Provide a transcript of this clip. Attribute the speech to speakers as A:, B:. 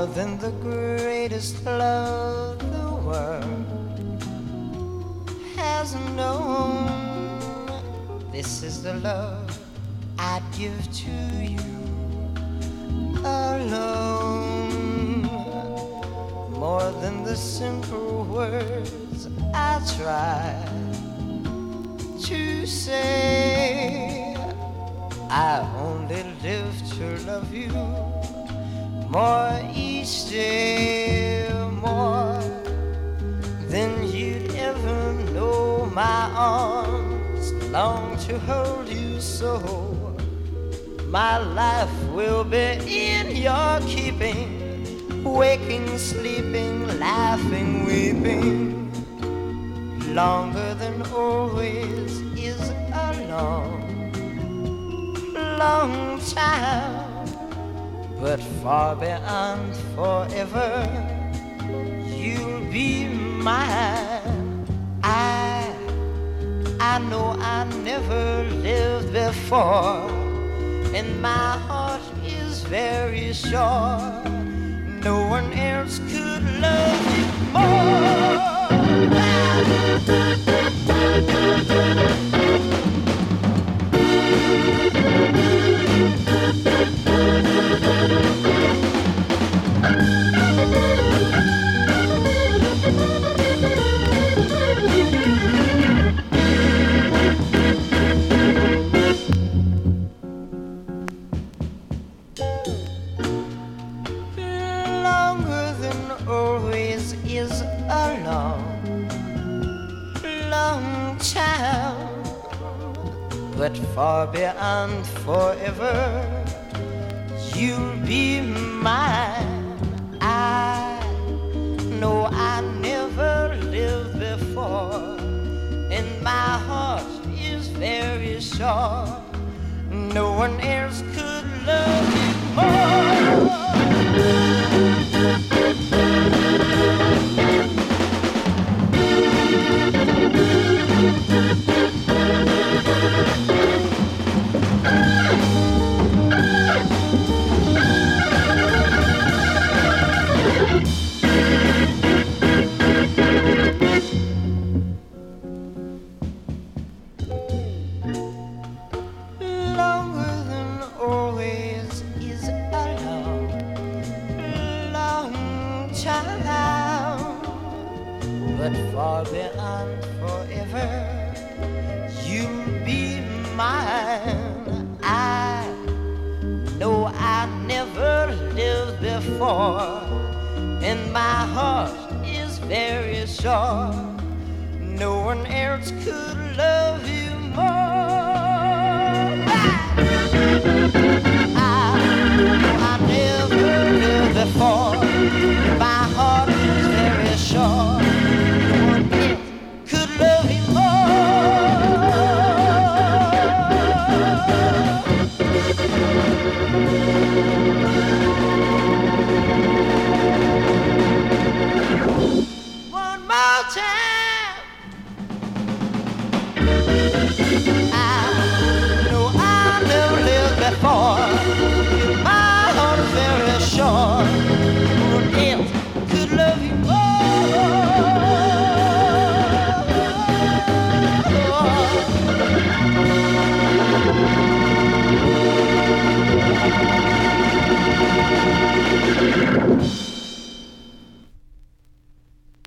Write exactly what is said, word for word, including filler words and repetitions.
A: than the greatest love the world has known. This is the love I'd give to you alone. More than the simple words I try to say, I only live to love you more each day, more than you'd ever know. My arms long to hold you so. My life will be in your keeping, waking, sleeping, laughing, weeping. Longer than always is a long, long time, but far beyond forever, you'll be mine. I, I know I never lived before, and my heart is very sure no one else could love you more. Longer than always is a long, long time, but far beyond forever, you'll be mine. I know I never lived before, and my heart is very sure no one else could love you more. Longer than always is a long, long time, but far beyond forever, you'll be mine. I know I never lived before, and my heart is very sure no one else could love you more. I never lived before. My heart is very sure no one else could love you more. One more time.